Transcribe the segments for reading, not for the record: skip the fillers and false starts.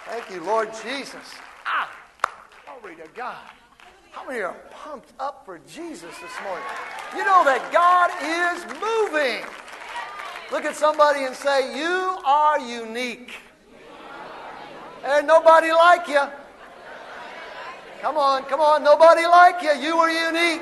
Thank you, Lord Jesus. Glory to God. How many are pumped up for Jesus this morning? You know that God is moving. Look at somebody and say, you are unique. There's nobody like you. Come on, nobody like you. You are unique.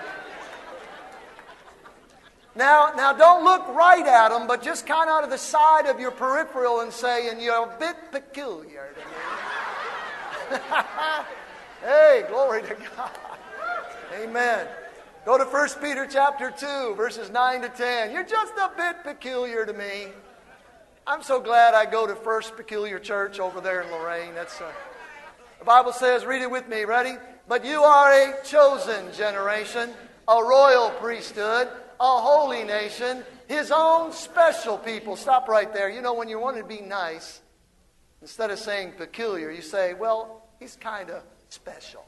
Now don't look right at them, but just kind of out of the side of your peripheral and say, and you're a bit peculiar to me. Hey, glory to God. Amen. Go to 1 Peter chapter 2, verses 9 to 10. You're just a bit peculiar to me. I'm so glad I go to First Peculiar Church over there in Lorraine. The Bible says, read it with me, ready? But you are a chosen generation, a royal priesthood, a holy nation, His own special people. Stop right there. You know, when you want to be nice, instead of saying peculiar, you say, well, he's kind of special.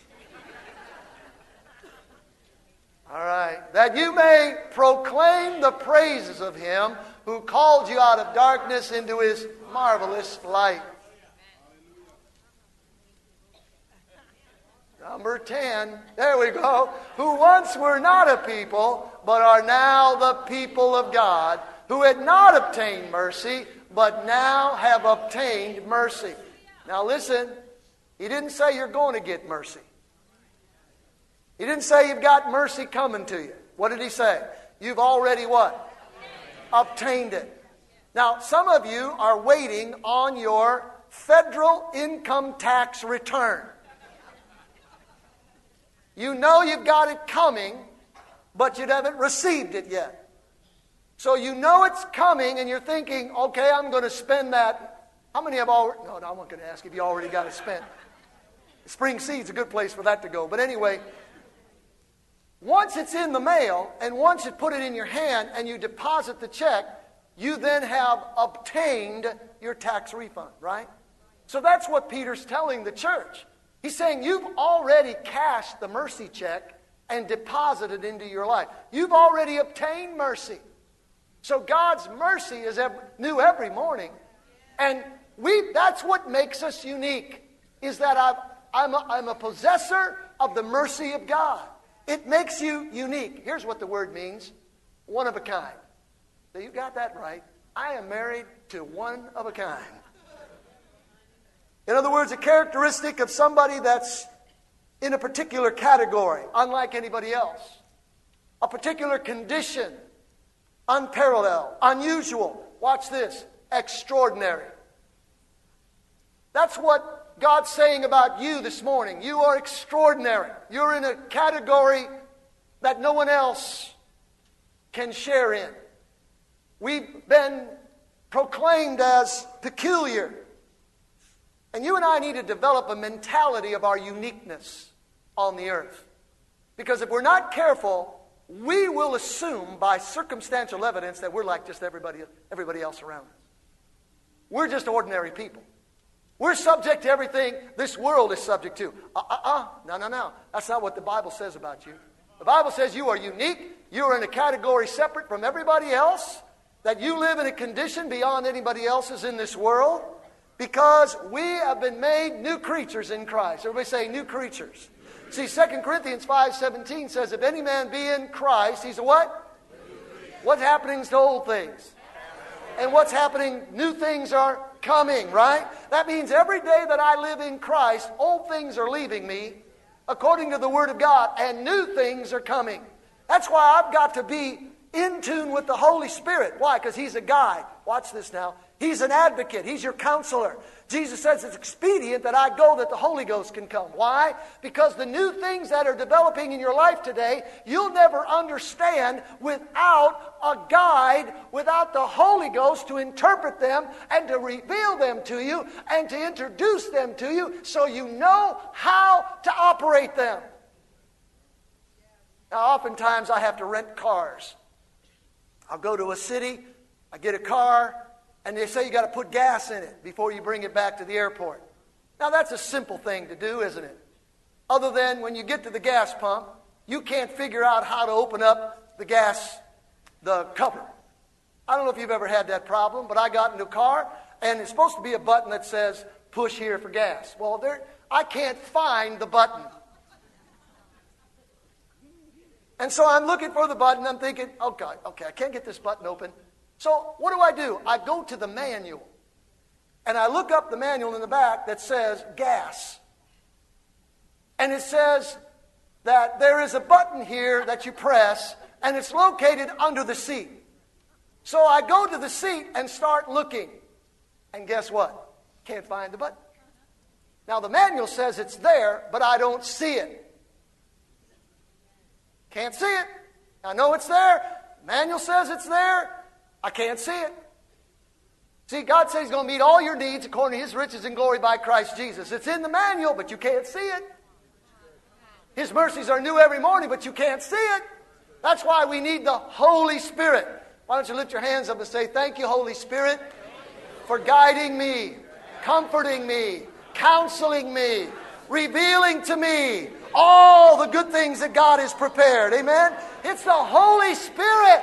All right. That you may proclaim the praises of Him who called you out of darkness into His marvelous light. Number 10, there we go. Who once were not a people, but are now the people of God, who had not obtained mercy, but now have obtained mercy. Now listen, He didn't say you're going to get mercy. He didn't say you've got mercy coming to you. What did He say? You've already what? Obtained it. Now, some of you are waiting on your federal income tax return. You know you've got it coming, but you haven't received it yet. So you know it's coming, and you're thinking, okay, I'm going to spend that. How many have already? No, I'm not going to ask if you already got it spent. Spring Seed's a good place for that to go. But anyway, once it's in the mail, and once you put it in your hand, and you deposit the check, you then have obtained your tax refund, right? So that's what Peter's telling the church. He's saying you've already cashed the mercy check and deposited into your life. You've already obtained mercy. So God's mercy is new every morning. And that's what makes us unique, is that I'm a possessor of the mercy of God. It makes you unique. Here's what the word means. One of a kind. So you got that right. I am married to one of a kind. In other words, a characteristic of somebody that's in a particular category, unlike anybody else. A particular condition, unparalleled, unusual. Watch this, extraordinary. That's what God's saying about you this morning. You are extraordinary. You're in a category that no one else can share in. We've been proclaimed as peculiar. And you and I need to develop a mentality of our uniqueness on the earth. Because if we're not careful, we will assume by circumstantial evidence that we're like just everybody else around us. We're just ordinary people. We're subject to everything this world is subject to. No. That's not what the Bible says about you. The Bible says you are unique. You are in a category separate from everybody else. That you live in a condition beyond anybody else's in this world. Because we have been made new creatures in Christ. Everybody say new creatures. See, 2 Corinthians 5:17 says, if any man be in Christ, he's a what? What's happening to old things? And what's happening? New things are coming, right? That means every day that I live in Christ, old things are leaving me, according to the Word of God, and new things are coming. That's why I've got to be in tune with the Holy Spirit. Why? Because He's a guide. Watch this now. He's an advocate. He's your counselor. Jesus says it's expedient that I go that the Holy Ghost can come. Why? Because the new things that are developing in your life today, you'll never understand without a guide, without the Holy Ghost to interpret them and to reveal them to you and to introduce them to you so you know how to operate them. Now, oftentimes I have to rent cars. I'll go to a city, I get a car, and they say you got to put gas in it before you bring it back to the airport. Now that's a simple thing to do, isn't it? Other than when you get to the gas pump, you can't figure out how to open up the cover. I don't know if you've ever had that problem, but I got into a car, and it's supposed to be a button that says push here for gas. Well, I can't find the button. And so I'm looking for the button. I'm thinking, okay, I can't get this button open. So what do? I go to the manual. And I look up the manual in the back that says gas. And it says that there is a button here that you press, and it's located under the seat. So I go to the seat and start looking. And guess what? Can't find the button. Now the manual says it's there, but I don't see it. Can't see it. I know it's there. The manual says it's there. I can't see it. See, God says He's going to meet all your needs according to His riches and glory by Christ Jesus. It's in the manual, but you can't see it. His mercies are new every morning, but you can't see it. That's why we need the Holy Spirit. Why don't you lift your hands up and say, thank you, Holy Spirit, for guiding me, comforting me, counseling me, revealing to me all the good things that God has prepared. Amen? It's the Holy Spirit.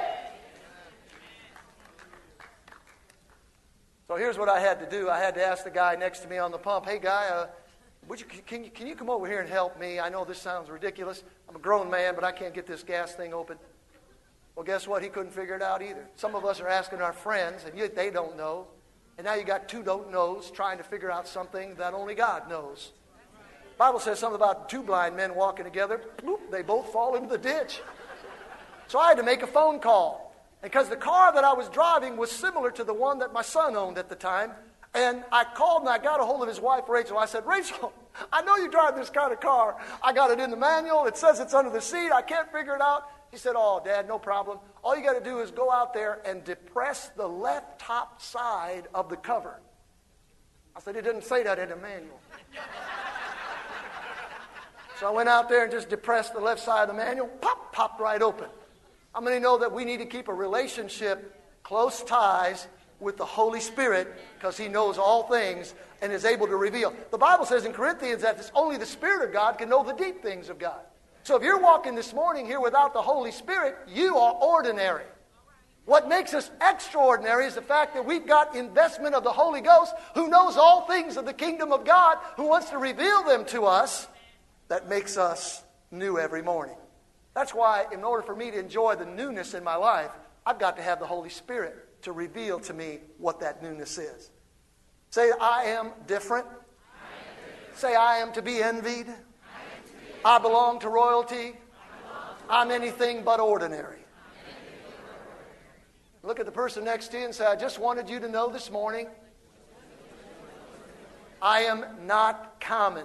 So here's what I had to do. I had to ask the guy next to me on the pump, hey guy, can you come over here and help me? I know this sounds ridiculous. I'm a grown man, but I can't get this gas thing open. Well, guess what? He couldn't figure it out either. Some of us are asking our friends, and they don't know. And now you got two don't knows trying to figure out something that only God knows. The Bible says something about two blind men walking together. Bloop, they both fall into the ditch. So I had to make a phone call. Because the car that I was driving was similar to the one that my son owned at the time. And I called and I got a hold of his wife, Rachel. I said, Rachel, I know you drive this kind of car. I got it in the manual. It says it's under the seat. I can't figure it out. She said, oh, Dad, no problem. All you got to do is go out there and depress the left top side of the cover. I said, it didn't say that in the manual. So I went out there and just depressed the left side of the manual. Popped right open. How many know that we need to keep a relationship, close ties with the Holy Spirit because He knows all things and is able to reveal. The Bible says in Corinthians that it's only the Spirit of God can know the deep things of God. So if you're walking this morning here without the Holy Spirit, you are ordinary. What makes us extraordinary is the fact that we've got investment of the Holy Ghost who knows all things of the kingdom of God, who wants to reveal them to us, that makes us new every morning. That's why in order for me to enjoy the newness in my life, I've got to have the Holy Spirit to reveal to me what that newness is. Say, I am different. Say, I am to be envied. I belong to royalty. I'm anything but ordinary. Look at the person next to you and say, I just wanted you to know this morning, I am not common.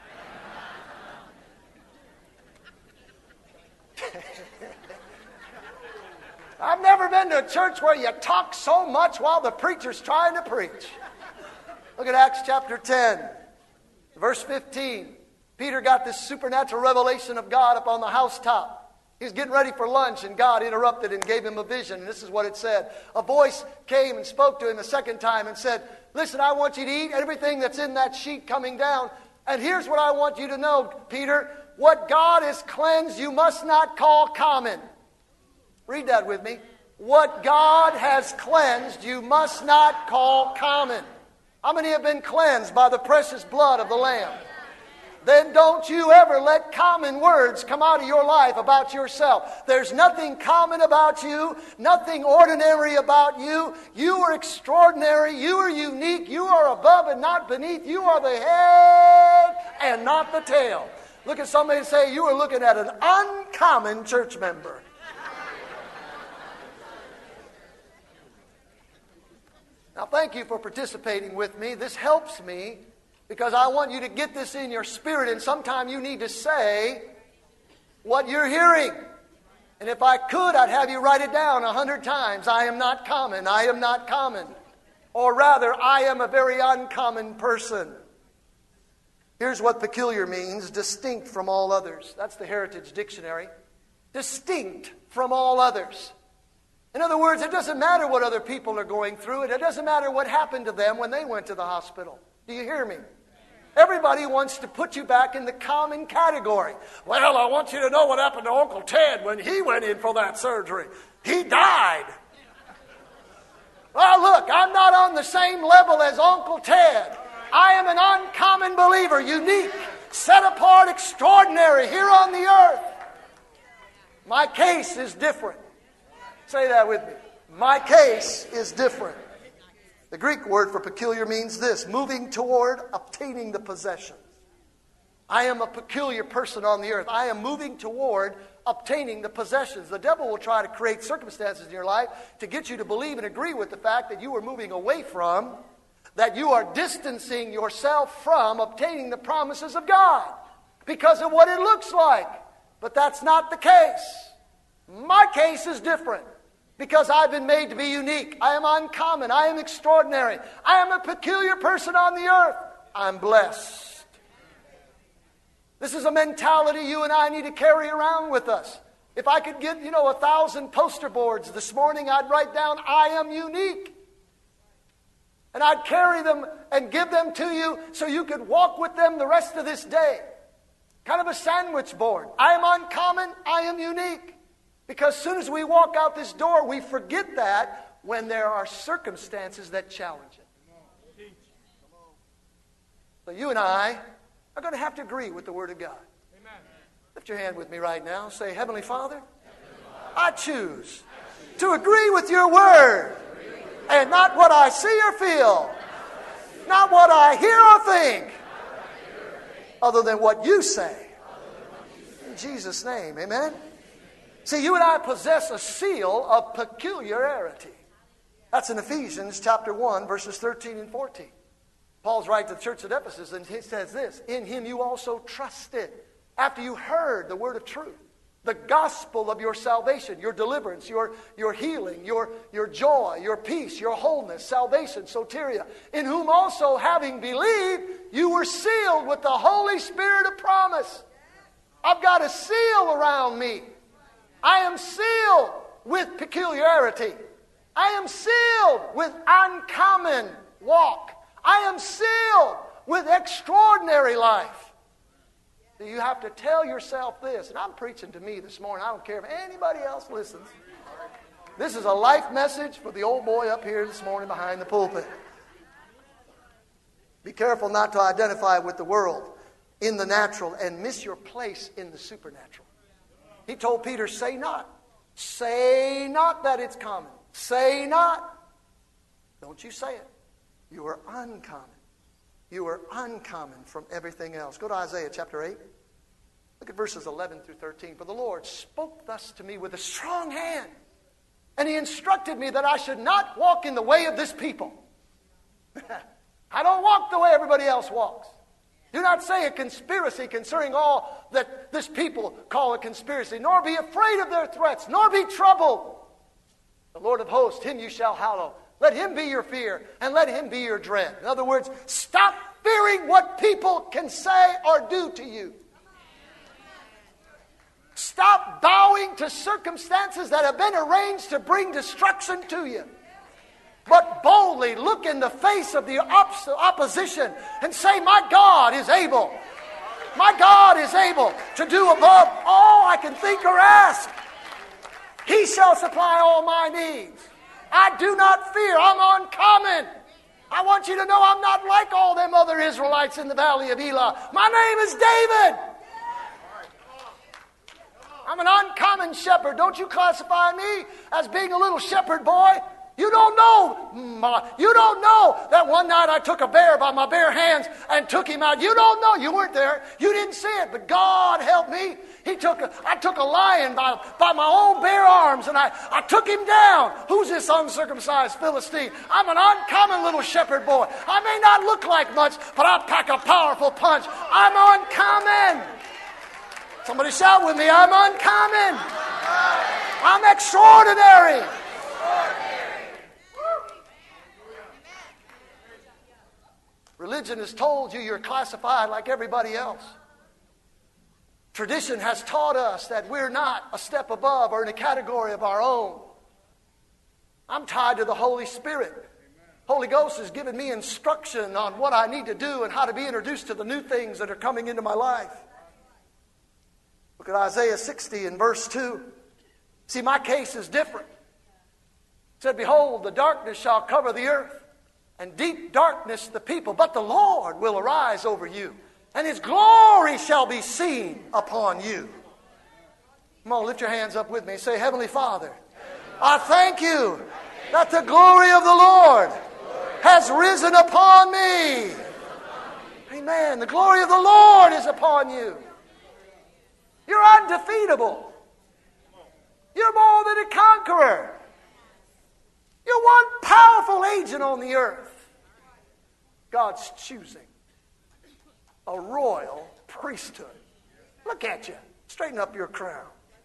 I've never been to a church where you talk so much while the preacher's trying to preach. Look at Acts chapter 10, verse 15. Peter got this supernatural revelation of God up on the housetop. He was getting ready for lunch, and God interrupted and gave him a vision. And this is what it said. A voice came and spoke to him a second time and said, listen, I want you to eat everything that's in that sheet coming down. And here's what I want you to know, Peter. What God has cleansed, you must not call common. Read that with me. What God has cleansed, you must not call common. How many have been cleansed by the precious blood of the Lamb? Then don't you ever let common words come out of your life about yourself. There's nothing common about you, nothing ordinary about you. You are extraordinary. You are unique. You are above and not beneath. You are the head and not the tail. Look at somebody and say, you are looking at an uncommon church member. Now, thank you for participating with me. This helps me because I want you to get this in your spirit, and sometime you need to say what you're hearing. And if I could, I'd have you write it down 100 times. I am not common. I am not common. Or rather, I am a very uncommon person. Here's what peculiar means: distinct from all others. That's the Heritage Dictionary. Distinct from all others. In other words, it doesn't matter what other people are going through. It doesn't matter what happened to them when they went to the hospital. Do you hear me? Everybody wants to put you back in the common category. Well, I want you to know what happened to Uncle Ted when he went in for that surgery. He died. Well, look, I'm not on the same level as Uncle Ted. I am an uncommon believer, unique, set apart, extraordinary here on the earth. My case is different. Say that with me. My case is different. The Greek word for peculiar means this: moving toward obtaining the possessions. I am a peculiar person on the earth. I am moving toward obtaining the possessions. The devil will try to create circumstances in your life to get you to believe and agree with the fact that you are moving away from, that you are distancing yourself from obtaining the promises of God because of what it looks like. But that's not the case. My case is different because I've been made to be unique. I am uncommon. I am extraordinary. I am a peculiar person on the earth. I'm blessed. This is a mentality you and I need to carry around with us. If I could get, 1,000 poster boards this morning, I'd write down, I am unique. And I'd carry them and give them to you so you could walk with them the rest of this day. Kind of a sandwich board. I am uncommon, I am unique. Because as soon as we walk out this door, we forget that when there are circumstances that challenge it. So you and I are going to have to agree with the Word of God. Amen. Lift your hand with me right now. Say, Heavenly Father, I choose to agree with your Word and not what I see or feel, not what I hear or think, other than what you say. In Jesus' name, amen. See, you and I possess a seal of peculiarity. That's in Ephesians chapter 1, verses 13 and 14. Paul's writing to the church at Ephesus, and he says this: in him you also trusted, after you heard the word of truth, the gospel of your salvation, your deliverance, your healing, your joy, your peace, your wholeness, salvation, soteria, in whom also, having believed, you were sealed with the Holy Spirit of promise. I've got a seal around me. I am sealed with peculiarity. I am sealed with uncommon walk. I am sealed with extraordinary life. So you have to tell yourself this, and I'm preaching to me this morning. I don't care if anybody else listens. This is a life message for the old boy up here this morning behind the pulpit. Be careful not to identify with the world in the natural and miss your place in the supernatural. He told Peter, say not that it's common. Say not. Don't you say it. You are uncommon. You are uncommon from everything else. Go to Isaiah chapter 8. Look at verses 11 through 13. For the Lord spoke thus to me with a strong hand, and He instructed me that I should not walk in the way of this people. I don't walk the way everybody else walks. Do not say a conspiracy concerning all that this people call a conspiracy, nor be afraid of their threats, nor be troubled. The Lord of hosts, Him you shall hallow. Let Him be your fear, and let Him be your dread. In other words, stop fearing what people can say or do to you. Stop bowing to circumstances that have been arranged to bring destruction to you. But boldly look in the face of the opposition and say, my God is able. My God is able to do above all I can think or ask. He shall supply all my needs. I do not fear. I'm uncommon. I want you to know I'm not like all them other Israelites in the valley of Elah. My name is David. I'm an uncommon shepherd. Don't you classify me as being a little shepherd boy. You don't know that one night I took a bear by my bare hands and took him out. You don't know. You weren't there. You didn't see it. But God helped me. I took a lion by my own bare arms, and I took him down. Who's this uncircumcised Philistine? I'm an uncommon little shepherd boy. I may not look like much, but I pack a powerful punch. I'm uncommon. Somebody shout with me, I'm uncommon. I'm extraordinary. Religion has told you you're classified like everybody else. Tradition has taught us that we're not a step above or in a category of our own. I'm tied to the Holy Spirit. Holy Ghost has given me instruction on what I need to do and how to be introduced to the new things that are coming into my life. Look at Isaiah 60 and verse 2. See, my case is different. It said, behold, the darkness shall cover the earth, and deep darkness the people. But the Lord will arise over you, and His glory shall be seen upon you. Come on, lift your hands up with me and say, Heavenly Father, I thank you that the glory of the Lord has risen upon me. Amen. The glory of the Lord is upon you. You're undefeatable. You're more than a conqueror. You're one powerful agent on the earth. God's choosing a royal priesthood. Look at you. Straighten up your crown.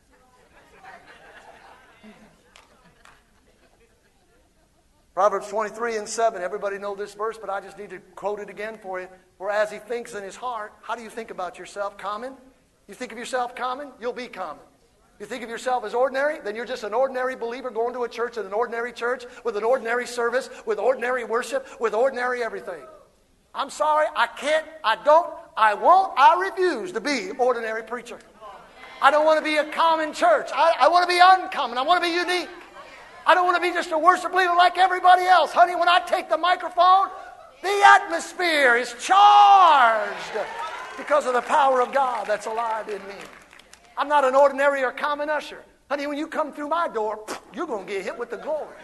Proverbs 23:7. Everybody know this verse, but I just need to quote it again for you. For as he thinks in his heart, how do you think about yourself? Common? You think of yourself common? You'll be common. You think of yourself as ordinary? Then you're just an ordinary believer going to a church in an ordinary church with an ordinary service, with ordinary worship, with ordinary everything. I'm sorry, I can't, I don't, I won't, I refuse to be an ordinary preacher. I don't want to be a common church. I want to be uncommon. I want to be unique. I don't want to be just a worship leader like everybody else. Honey, when I take the microphone, the atmosphere is charged because of the power of God that's alive in me. I'm not an ordinary or common usher. Honey, when you come through my door, you're going to get hit with the glory.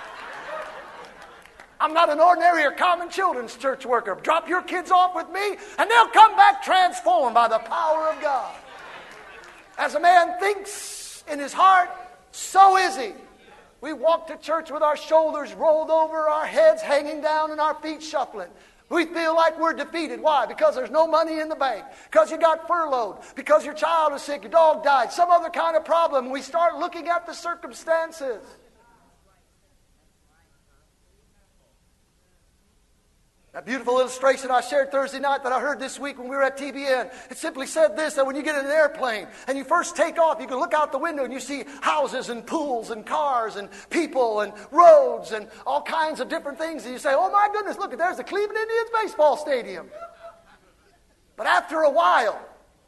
I'm not an ordinary or common children's church worker. Drop your kids off with me, and they'll come back transformed by the power of God. As a man thinks in his heart, so is he. We walk to church with our shoulders rolled over, our heads hanging down, and our feet shuffling. We feel like we're defeated. Why? Because there's no money in the bank. Because you got furloughed. Because your child is sick. Your dog died. Some other kind of problem. We start looking at the circumstances. That beautiful illustration I shared Thursday night that I heard this week when we were at TBN, it simply said this, that when you get in an airplane and you first take off, you can look out the window and you see houses and pools and cars and people and roads and all kinds of different things. And you say, oh my goodness, look, there's the Cleveland Indians baseball stadium. But after a while,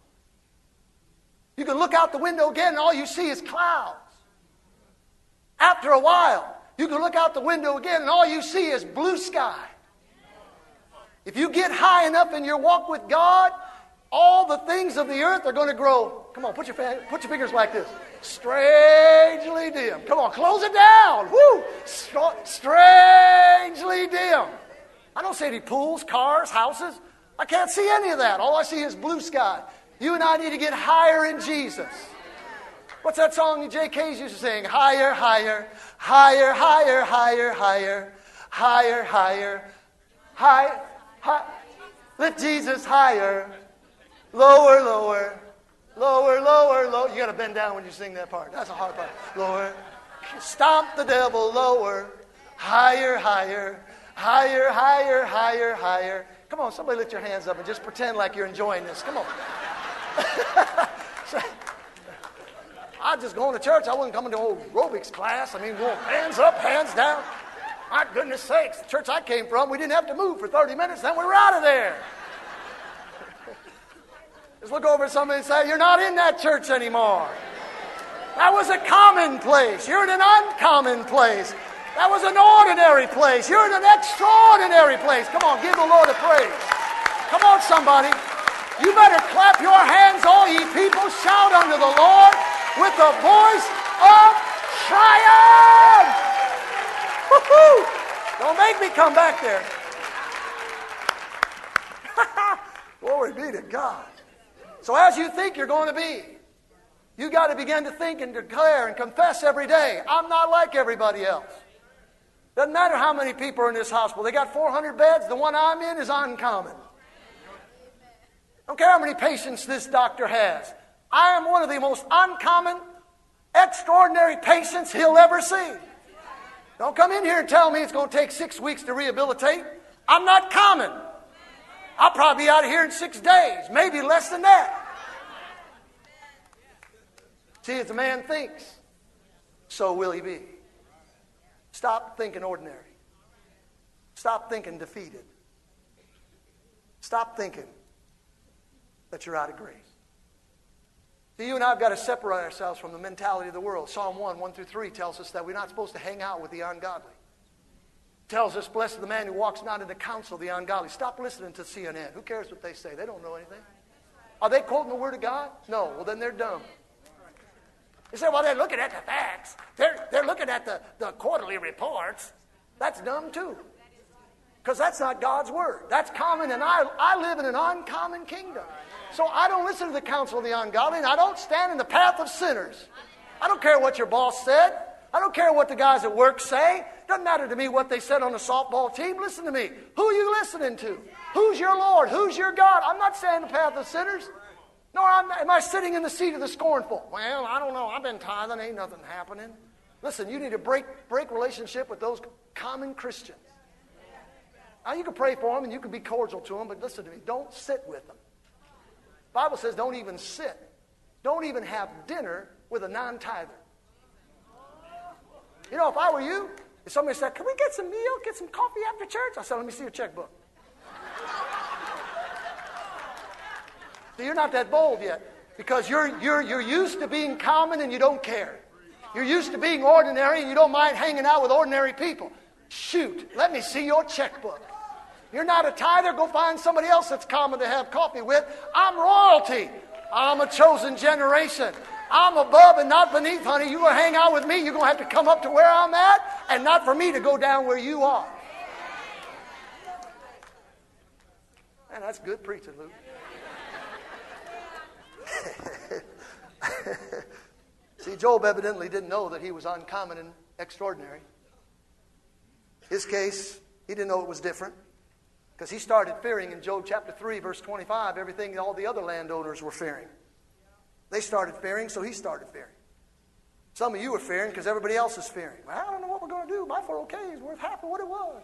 you can look out the window again and all you see is clouds. After a while, you can look out the window again and all you see is blue sky. If you get high enough in your walk with God, all the things of the earth are going to grow. Come on, put your fingers like this. Strangely dim. Come on, close it down. Woo! Strangely dim. I don't see any pools, cars, houses. I can't see any of that. All I see is blue sky. You and I need to get higher in Jesus. What's that song J.K.'s used to sing? Higher, higher, higher, higher, higher, higher, higher, higher, higher. Lift Jesus higher, lower, lower, lower, lower, lower. You got to bend down when you sing that part. That's a hard part. Lower, stomp the devil, lower, higher, higher, higher, higher, higher, higher. Come on, somebody lift your hands up and just pretend like you're enjoying this. Come on. I'm just going to church. I wasn't coming to old aerobics class. I mean, going hands up, hands down. My goodness sakes, the church I came from, we didn't have to move for 30 minutes, then we were out of there. Just look over at somebody and say, you're not in that church anymore. That was a common place. You're in an uncommon place. That was an ordinary place. You're in an extraordinary place. Come on, give the Lord a praise. Come on, somebody. You better clap your hands, all ye people. Shout unto the Lord with the voice of triumph. Woo-hoo! Don't make me come back there. Glory be to God. So as you think you're going to be, you got to begin to think and declare and confess every day, I'm not like everybody else. Doesn't matter how many people are in this hospital. They got 400 beds. The one I'm in is uncommon. Don't care how many patients this doctor has. I am one of the most uncommon, extraordinary patients he'll ever see. Don't come in here and tell me it's going to take 6 weeks to rehabilitate. I'm not common. I'll probably be out of here in 6 days, maybe less than that. See, as a man thinks, so will he be. Stop thinking ordinary. Stop thinking defeated. Stop thinking that you're out of grace. See, you and I have got to separate ourselves from the mentality of the world. Psalm 1:1-3 tells us that we're not supposed to hang out with the ungodly. tells us, blessed the man who walks not in the counsel of the ungodly. Stop listening to CNN. Who cares what they say? They don't know anything. Are they quoting the Word of God? No. Well, then they're dumb. You say, well, they're looking at the facts. They're looking at the quarterly reports. That's dumb too. Because that's not God's Word. That's common, and I live in an uncommon kingdom. So I don't listen to the counsel of the ungodly, and I don't stand in the path of sinners. I don't care what your boss said. I don't care what the guys at work say. Doesn't matter to me what they said on the softball team. Listen to me. Who are you listening to? Who's your Lord? Who's your God? I'm not standing in the path of sinners. Nor am I sitting in the seat of the scornful. Well, I don't know. I've been tithing. Ain't nothing happening. Listen, you need to break relationship with those common Christians. Now, you can pray for them and you can be cordial to them, but listen to me. Don't sit with them. The Bible says don't even sit. Don't even have dinner with a non-tither. You know, if I were you, if somebody said, can we get some meal, get some coffee after church? I said, let me see your checkbook. So you're not that bold yet because you're used to being common and you don't care. You're used to being ordinary and you don't mind hanging out with ordinary people. Shoot, let me see your checkbook. You're not a tither, go find somebody else that's common to have coffee with. I'm royalty. I'm a chosen generation. I'm above and not beneath, honey. You're going to hang out with me. You're going to have to come up to where I'm at and not for me to go down where you are. Man, that's good preaching, Luke. See, Job evidently didn't know that he was uncommon and extraordinary. His case, he didn't know it was different because he started fearing in Job chapter 3, verse 25, everything all the other landowners were fearing. They started fearing, so he started fearing. Some of you are fearing because everybody else is fearing. Well, I don't know what we're going to do. My 401k is worth half of what it was.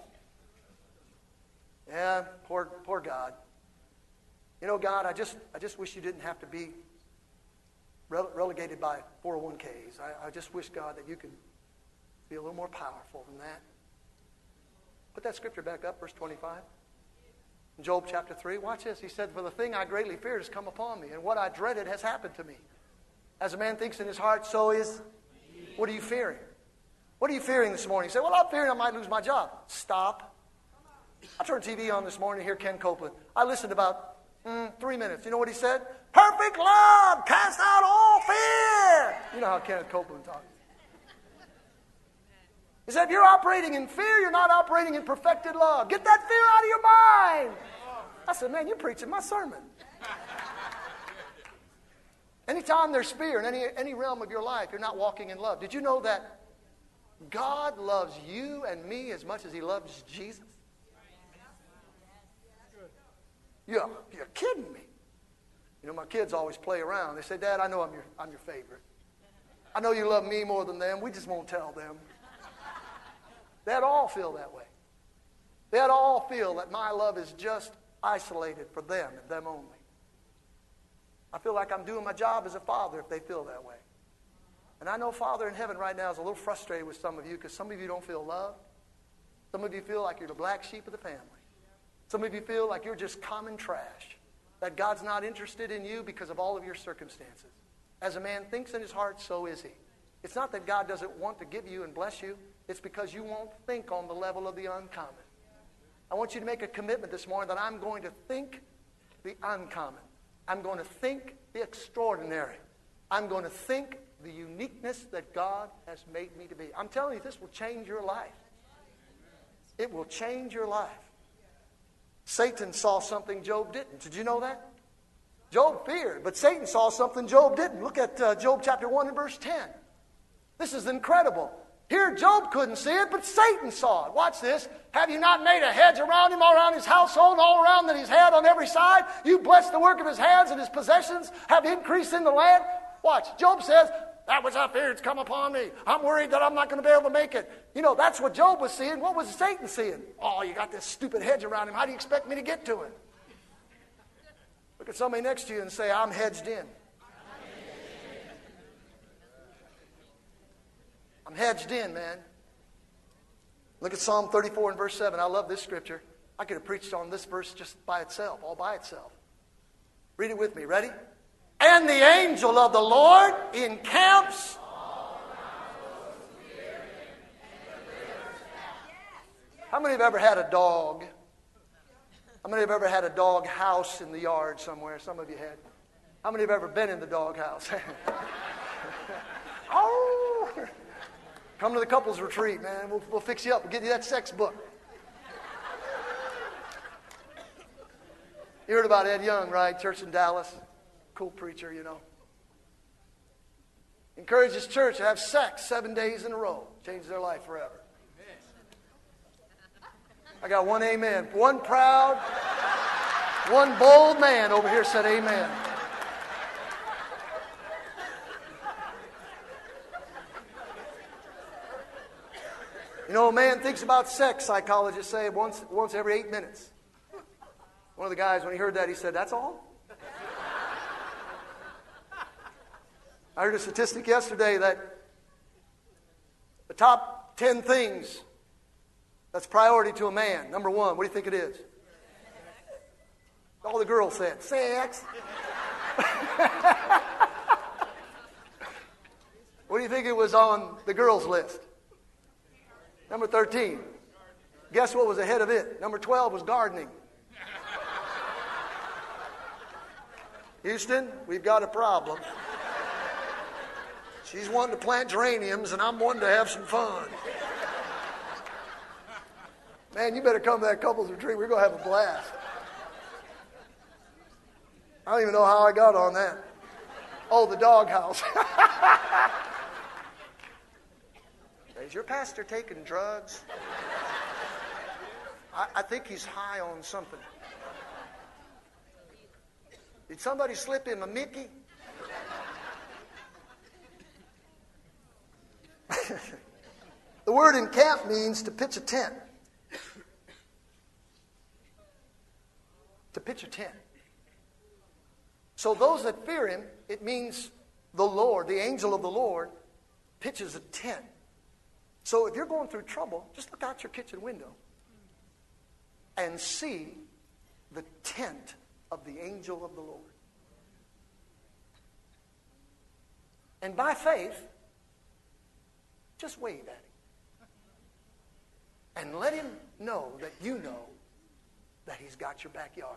Yeah, poor God. You know, God, I just wish you didn't have to be relegated by 401ks. I just wish, God, that you could be a little more powerful than that. Put that scripture back up, verse 25. In Job chapter 3, watch this. He said, for the thing I greatly feared has come upon me, and what I dreaded has happened to me. As a man thinks in his heart, so is... What are you fearing? What are you fearing this morning? You say, well, I'm fearing I might lose my job. Stop. I turned TV on this morning to hear Ken Copeland. I listened about 3 minutes. You know what he said? Perfect love cast out all fear. You know how Kenneth Copeland talks. He said, if you're operating in fear, you're not operating in perfected love. Get that fear out of your mind. I said, man, you're preaching my sermon. Anytime there's fear in any realm of your life, you're not walking in love. Did you know that God loves you and me as much as he loves Jesus? You're kidding me. You know, my kids always play around. They say, Dad, I know I'm your favorite. I know you love me more than them. We just won't tell them. They'd all feel that way. They'd all feel that my love is just isolated for them and them only. I feel like I'm doing my job as a father if they feel that way. And I know Father in heaven right now is a little frustrated with some of you because some of you don't feel loved. Some of you feel like you're the black sheep of the family. Some of you feel like you're just common trash, that God's not interested in you because of all of your circumstances. As a man thinks in his heart, so is he. It's not that God doesn't want to give you and bless you. It's because you won't think on the level of the uncommon. I want you to make a commitment this morning that I'm going to think the uncommon. I'm going to think the extraordinary. I'm going to think the uniqueness that God has made me to be. I'm telling you, this will change your life. It will change your life. Satan saw something Job didn't. Did you know that? Job feared, but Satan saw something Job didn't. Look at Job chapter 1 and verse 10. This is incredible. Here Job couldn't see it, but Satan saw it. Watch this. Have you not made a hedge around him, all around his household, all around that he's had on every side? You blessed the work of his hands, and his possessions have increased in the land. Watch. Job says, that which I feared has come upon me. I'm worried that I'm not going to be able to make it. You know, that's what Job was seeing. What was Satan seeing? Oh, you got this stupid hedge around him. How do you expect me to get to him? Look at somebody next to you and say, I'm hedged in. I'm hedged in, man. Look at Psalm 34 and verse 7. I love this scripture. I could have preached on this verse just by itself, all by itself. Read it with me. Ready? And the angel of the Lord encamps. How many have ever had a dog? How many have ever had a dog house in the yard somewhere? Some of you had. How many have ever been in the dog house? Oh! Come to the couples retreat, man. We'll fix you up. We'll get you that sex book. You heard about Ed Young, right? Church in Dallas. Cool preacher, you know. Encouraged his church to have sex 7 days in a row. Changed their life forever. I got one amen. One proud, one bold man over here said amen. You know, a man thinks about sex, psychologists say, once every 8 minutes. One of the guys, when he heard that, he said, "That's all?" I heard a statistic yesterday that the top 10 things that's priority to a man. Number 1, what do you think it is? All the girls said, sex. What do you think it was on the girls' list? Number 13. Guess what was ahead of it? Number 12 was gardening. Houston, we've got a problem. She's wanting to plant geraniums, and I'm wanting to have some fun. Man, you better come to that couples retreat. We're going to have a blast. I don't even know how I got on that. Oh, the doghouse. Is your pastor taking drugs? I think he's high on something. Did somebody slip him a Mickey? The word encamp means to pitch a tent. To pitch a tent. So those that fear him, it means the Lord, the angel of the Lord, pitches a tent. So if you're going through trouble, just look out your kitchen window and see the tent of the angel of the Lord. And by faith, just wave at him. And let him know that you know that he's got your backyard.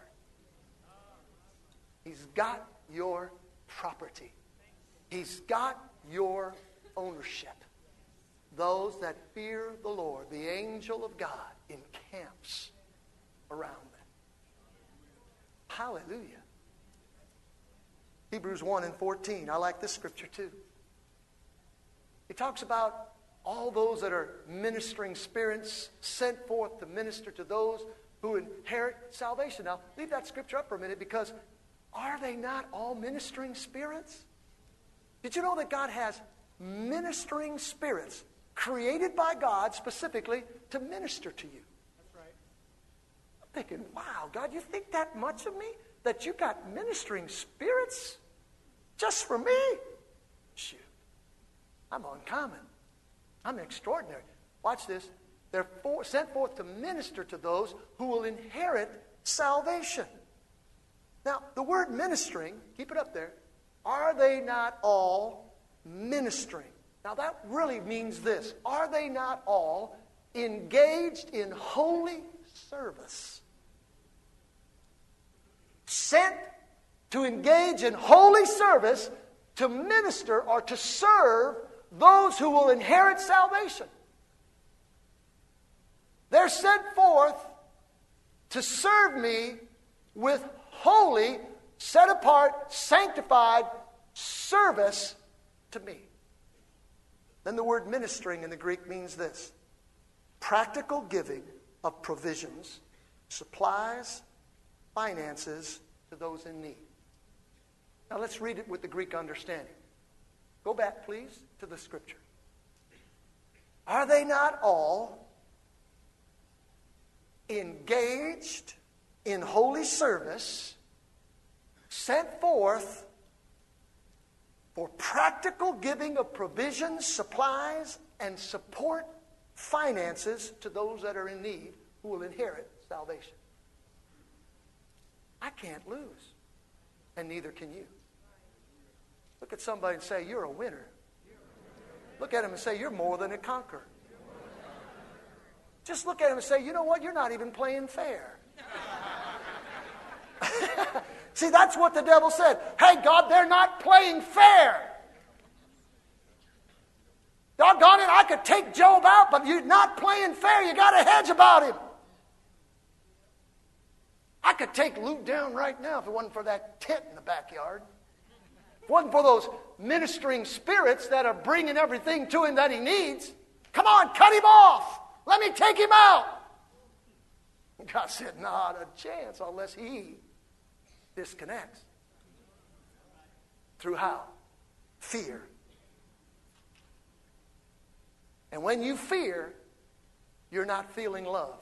He's got your property. He's got your ownership. Those that fear the Lord, the angel of God, encamps around them. Hallelujah. Hebrews 1:14. I like this scripture too. It talks about all those that are ministering spirits sent forth to minister to those who inherit salvation. Now, leave that scripture up for a minute, because are they not all ministering spirits? Did you know that God has ministering spirits created by God specifically to minister to you? That's right. I'm thinking, wow, God, you think that much of me? That you got ministering spirits just for me? Shoot. I'm uncommon. I'm extraordinary. Watch this. They're sent forth to minister to those who will inherit salvation. Now, the word ministering, keep it up there. Are they not all ministering? Now, that really means this. Are they not all engaged in holy service? Sent to engage in holy service to minister or to serve those who will inherit salvation. They're sent forth to serve me with holy, set apart, sanctified service to me. Then the word ministering in the Greek means this: practical giving of provisions, supplies, finances to those in need. Now let's read it with the Greek understanding. Go back, please, to the scripture. Are they not all engaged in holy service, sent forth for practical giving of provisions, supplies, and support finances to those that are in need who will inherit salvation? I can't lose, and neither can you. Look at somebody and say, you're a winner. Look at him and say, you're more than a conqueror. Just look at him and say, you know what? You're not even playing fair. See, that's what the devil said. Hey, God, they're not playing fair. Doggone it, I could take Job out, but you're not playing fair. You got a hedge about him. I could take Luke down right now if it wasn't for that tent in the backyard. If it wasn't for those ministering spirits that are bringing everything to him that he needs. Come on, cut him off. Let me take him out. God said, not a chance unless he disconnects. Through how? Fear. And when you fear, you're not feeling love.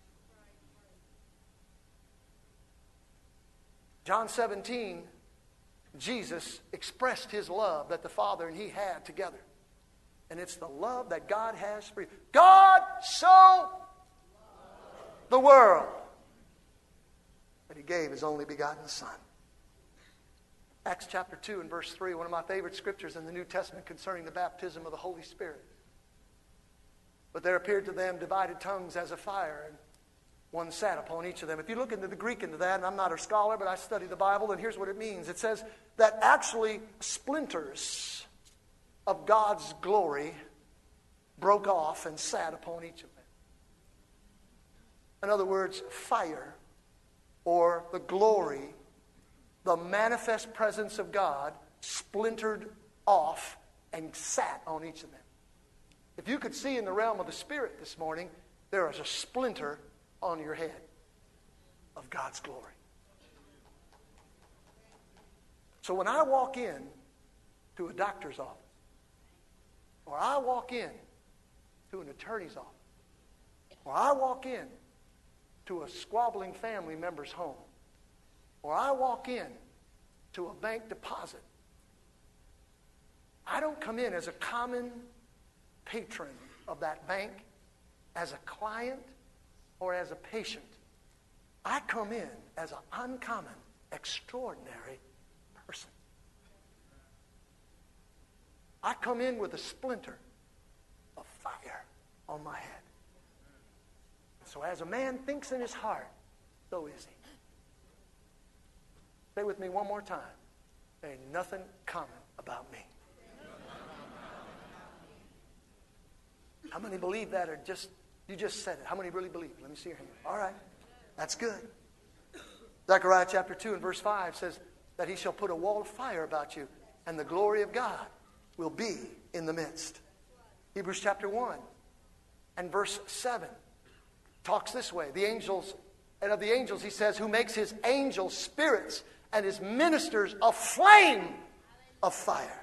John 17, Jesus expressed his love that the Father and he had together. And it's the love that God has for you. God so the world that he gave his only begotten Son. Acts chapter 2 and verse 3, one of my favorite scriptures in the New Testament concerning the baptism of the Holy Spirit. But there appeared to them divided tongues as a fire, and one sat upon each of them. If you look into the Greek into that, and I'm not a scholar, but I study the Bible, and here's what it means. It says that actually splinters of God's glory broke off and sat upon each of them. In other words, fire, or the glory, the manifest presence of God, splintered off and sat on each of them. If you could see in the realm of the Spirit this morning, there is a splinter on your head of God's glory. So when I walk in to a doctor's office, or I walk in to an attorney's office, or I walk in to a squabbling family member's home, or I walk in to a bank deposit, I don't come in as a common patron of that bank, as a client, or as a patient. I come in as an uncommon, extraordinary person. I come in with a splinter of fire on my head. So as a man thinks in his heart, so is he. Say with me one more time. There ain't nothing common about me. How many believe that, or you just said it? How many really believe? Let me see your hand. All right. That's good. Zechariah chapter 2 and verse 5 says that he shall put a wall of fire about you, and the glory of God will be in the midst. Hebrews chapter 1 and verse 7 talks this way. The angels, and of the angels he says, who makes his angels spirits and his ministers a flame of fire.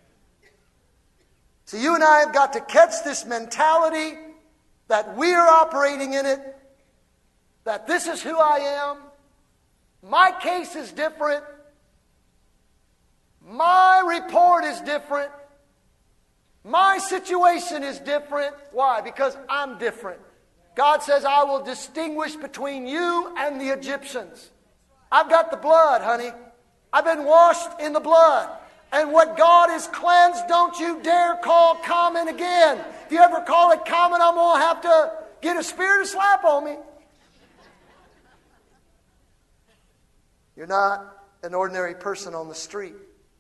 So you and I have got to catch this mentality that we are operating in it, that this is who I am. My case is different. My report is different. My situation is different. Why? Because I'm different. God says, I will distinguish between you and the Egyptians. I've got the blood, honey. I've been washed in the blood. And what God has cleansed, don't you dare call common again. If you ever call it common, I'm going to have to get a spirit of slap on me. You're not an ordinary person on the street.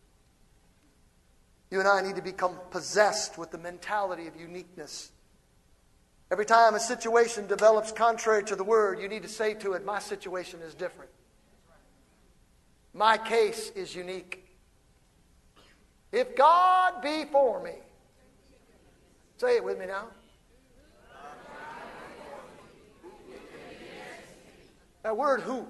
You and I need to become possessed with the mentality of uniqueness. Every time a situation develops contrary to the Word, you need to say to it, my situation is different. My case is unique. If God be for me, say it with me now. That word who.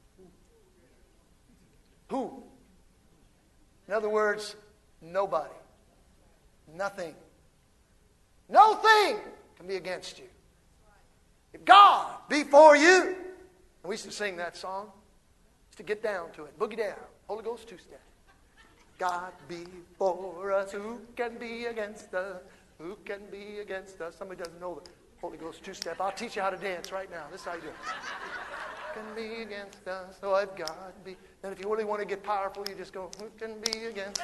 Who? In other words, nobody. Nothing. No thing can be against you. If God be for you. And we used to sing that song. Just to get down to it. Boogie down. Holy Ghost two-step. God be for us. Who can be against us? Who can be against us? Somebody doesn't know the Holy Ghost two-step. I'll teach you how to dance right now. This is how you do it. Who can be against us? Oh, if God be. And if you really want to get powerful, you just go, who can be against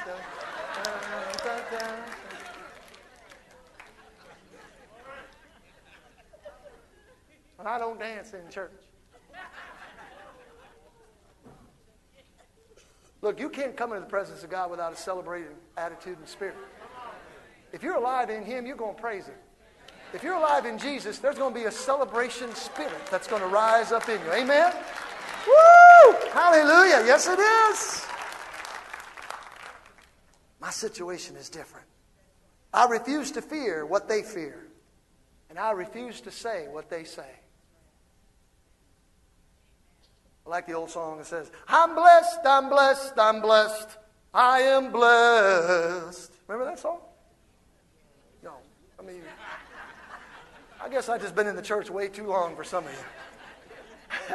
us? And I don't dance in church. Look, you can't come into the presence of God without a celebrating attitude and spirit. If you're alive in Him, you're going to praise Him. If you're alive in Jesus, there's going to be a celebration spirit that's going to rise up in you. Amen? Woo! Hallelujah. Yes, it is. My situation is different. I refuse to fear what they fear. And I refuse to say what they say. I like the old song that says, I'm blessed, I'm blessed, I'm blessed. I am blessed. Remember that song? No. I guess I've just been in the church way too long for some of you.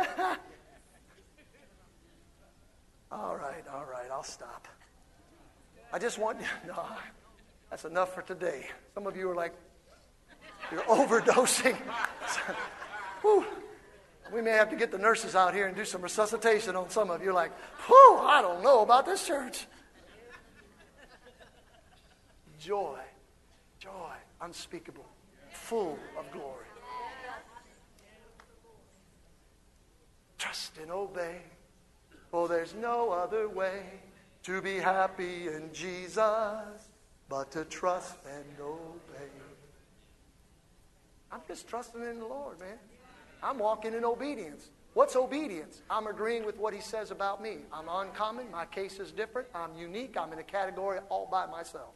All right, I'll stop. I just want you, no, that's enough for today. Some of you are like, you're overdosing. Whew. We may have to get the nurses out here and do some resuscitation on some of you. You're like, whew, I don't know about this church. Joy, unspeakable, full of glory. Trust and obey, for there's no other way to be happy in Jesus but to trust and obey. I'm just trusting in the Lord, man. I'm walking in obedience. What's obedience? I'm agreeing with what He says about me. I'm uncommon. My case is different. I'm unique. I'm in a category all by myself.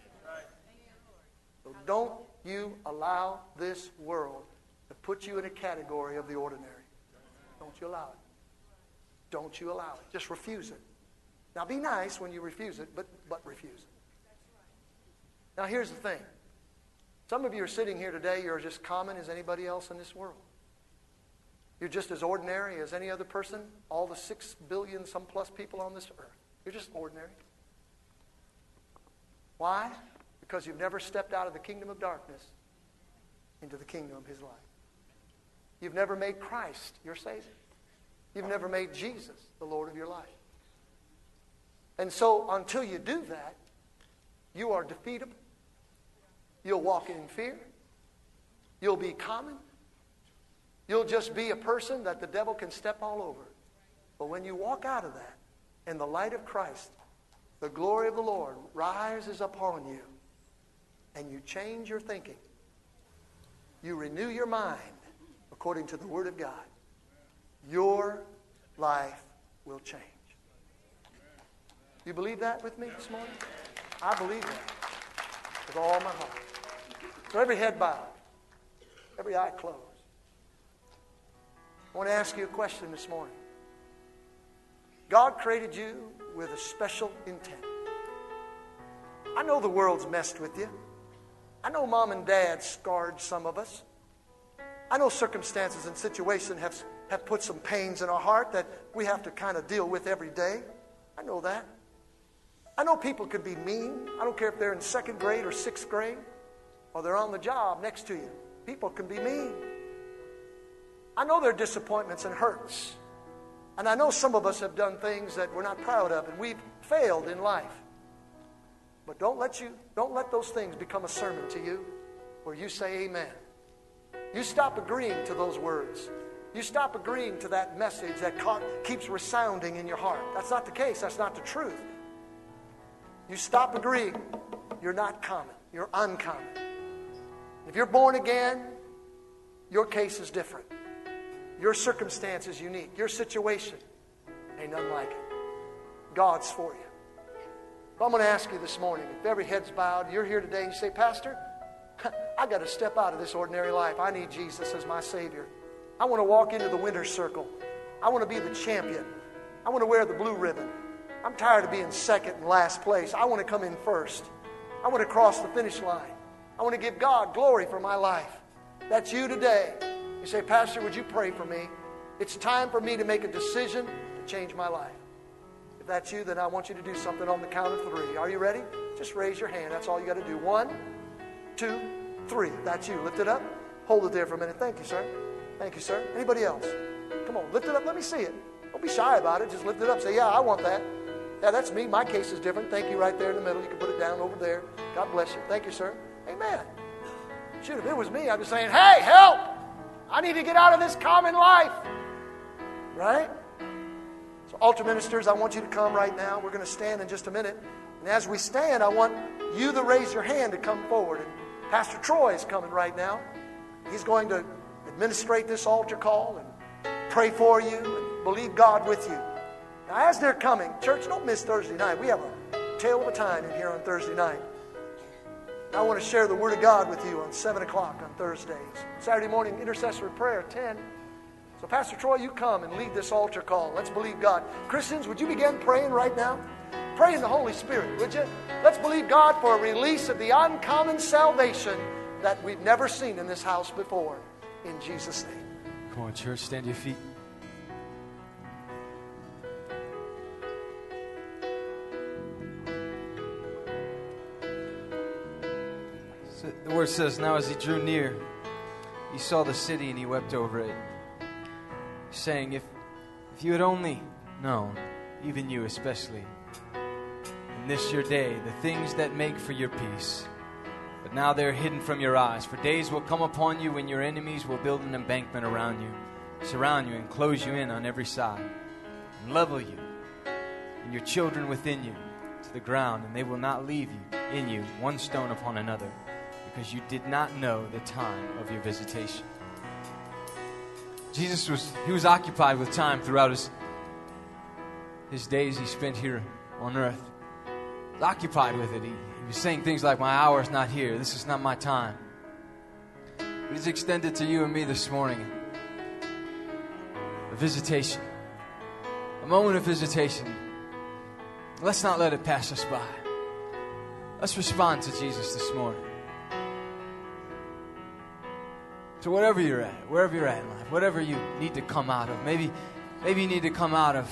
So don't you allow this world to put you in a category of the ordinary. Don't you allow it. Don't you allow it. Just refuse it. Now be nice when you refuse it, but refuse it. Now here's the thing. Some of you are sitting here today, you're just common as anybody else in this world. You're just as ordinary as any other person, all the 6 billion some plus people on this earth. You're just ordinary. Why? Because you've never stepped out of the kingdom of darkness into the kingdom of His light. You've never made Christ your Savior. You've never made Jesus the Lord of your life. And so until you do that, you are defeatable. You'll walk in fear. You'll be common. You'll just be a person that the devil can step all over. But when you walk out of that, in the light of Christ, the glory of the Lord rises upon you, and you change your thinking. You renew your mind according to the Word of God. Your life will change. You believe that with me this morning? I believe that with all my heart. So every head bowed, every eye closed. I want to ask you a question this morning. God created you with a special intent. I know the world's messed with you. I know mom and dad scarred some of us. I know circumstances and situations have put some pains in our heart that we have to kind of deal with every day. I know that. I know people can be mean. I don't care if they're in 2nd grade or 6th grade or they're on the job next to you. People can be mean. I know there are disappointments and hurts. And I know some of us have done things that we're not proud of and we've failed in life. But don't let those things become a sermon to you where you say amen. You stop agreeing to those words. You stop agreeing to that message that keeps resounding in your heart. That's not the case. That's not the truth. You stop agreeing. You're not common. You're uncommon. If you're born again, your case is different. Your circumstance is unique. Your situation ain't nothing like it. God's for you. So I'm going to ask you this morning, if every head's bowed, you're here today and you say, Pastor, I got to step out of this ordinary life. I need Jesus as my Savior. I want to walk into the winner's circle. I want to be the champion. I want to wear the blue ribbon. I'm tired of being second and last place. I want to come in first. I want to cross the finish line. I want to give God glory for my life. That's you today. You say, Pastor, would you pray for me? It's time for me to make a decision to change my life. If that's you, then I want you to do something on the count of 3. Are you ready? Just raise your hand. That's all you got to do. 1, 2, 3. That's you. Lift it up. Hold it there for a minute. Thank you, sir. Thank you, sir. Anybody else? Come on, lift it up. Let me see it. Don't be shy about it. Just lift it up. Say, yeah, I want that. Yeah, that's me. My case is different. Thank you right there in the middle. You can put it down over there. God bless you. Thank you, sir. Amen. Shoot, if it was me, I'd be saying, hey, help. I need to get out of this common life. Right? So altar ministers, I want you to come right now. We're going to stand in just a minute. And as we stand, I want you to raise your hand to come forward. And Pastor Troy is coming right now. He's going to administrate this altar call and pray for you and believe God with you. Now, as they're coming, church, don't miss Thursday night. We have a tale of a time in here on Thursday night. I want to share the Word of God with you on 7 o'clock on Thursdays. Saturday morning, intercessory prayer at 10. So, Pastor Troy, you come and lead this altar call. Let's believe God. Christians, would you begin praying right now? Pray in the Holy Spirit, would you? Let's believe God for a release of the uncommon salvation that we've never seen in this house before. In Jesus' name. Come on, church, stand to your feet. So the word says, now as he drew near, he saw the city and he wept over it, saying, if you had only known, even you especially, in this your day, the things that make for your peace, but now they're hidden from your eyes. For days will come upon you when your enemies will build an embankment around you, surround you and close you in on every side, and level you and your children within you to the ground, and they will not leave you in you one stone upon another, because you did not know the time of your visitation. Jesus was occupied with time throughout his days he spent here on earth. He was occupied with it. He was saying things like, my hour is not here. This is not my time. But he's extended to you and me this morning a visitation. A moment of visitation. Let's not let it pass us by. Let's respond to Jesus this morning. So whatever you're at, wherever you're at in life, whatever you need to come out of, maybe you need to come out of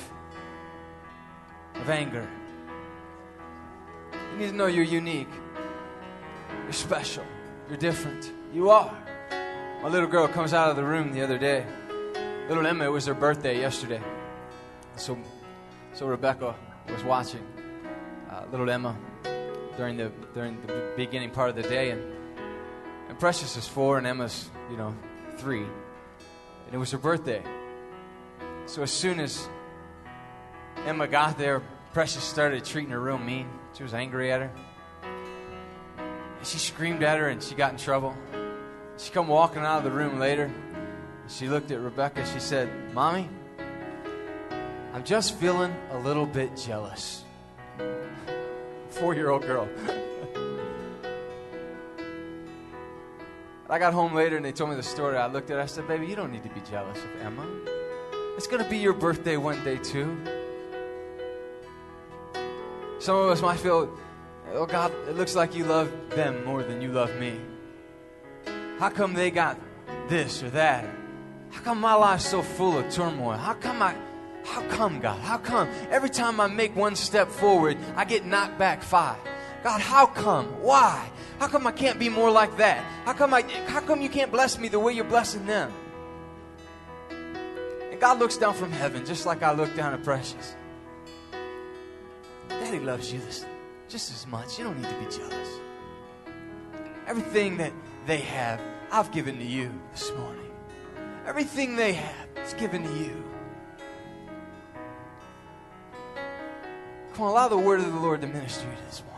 anger. You need to know you're unique. You're special. You're different. You are. My little girl comes out of the room the other day. Little Emma, it was her birthday yesterday. So Rebecca was watching little Emma during the beginning part of the day, and Precious is 4 and Emma's 3, and it was her birthday. So as soon as Emma got there, Precious started treating her real mean. She was angry at her. And she screamed at her and she got in trouble. She come walking out of the room later. She looked at Rebecca. She said, Mommy, I'm just feeling a little bit jealous. 4-year-old girl. I got home later and they told me the story. I looked at her. I said, baby, you don't need to be jealous of Emma. It's going to be your birthday one day too. Some of us might feel, oh God, it looks like you love them more than you love me. How come they got this or that? How come my life's so full of turmoil? How come, God? How come every time I make one step forward, I get knocked back 5? God, how come? Why? How come I can't be more like that? How come you can't bless me the way you're blessing them? And God looks down from heaven just like I look down at Precious. Daddy loves you just as much. You don't need to be jealous. Everything that they have, I've given to you this morning. Everything they have is given to you. Come on, allow the word of the Lord to minister to you this morning.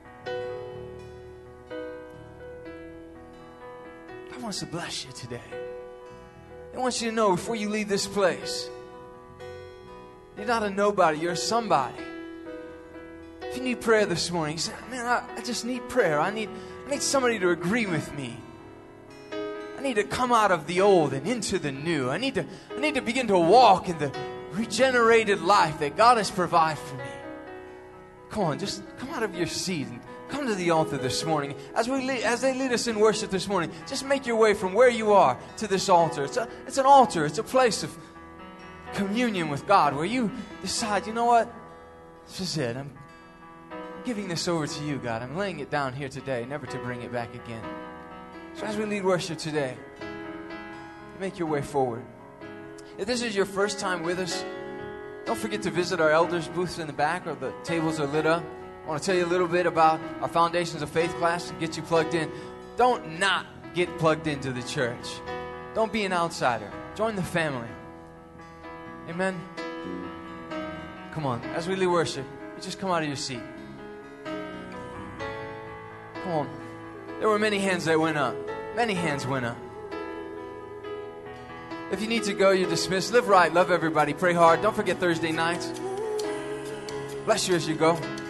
God wants to bless you today. He wants you to know before you leave this place, you're not a nobody, you're a somebody. If you need prayer this morning, you say, man, I just need prayer. I need somebody to agree with me. I need to come out of the old and into the new. I need to begin to walk in the regenerated life that God has provided for me. Come on, just come out of your seat and come to the altar this morning. As they lead us in worship this morning, just make your way from where you are to this altar. It's an altar. It's a place of communion with God where you decide, you know what? This is it. I'm giving this over to you, God. I'm laying it down here today, never to bring it back again. So as we lead worship today, make your way forward. If this is your first time with us, don't forget to visit our elders' booths in the back, or the tables are lit up. I want to tell you a little bit about our Foundations of Faith class and get you plugged in. Don't not get plugged into the church. Don't be an outsider. Join the family. Amen. Come on, as we lead worship, you just come out of your seat. Come on. There were many hands that went up. Many hands went up. If you need to go, you're dismissed. Live right, love everybody, pray hard. Don't forget Thursday nights. Bless you as you go.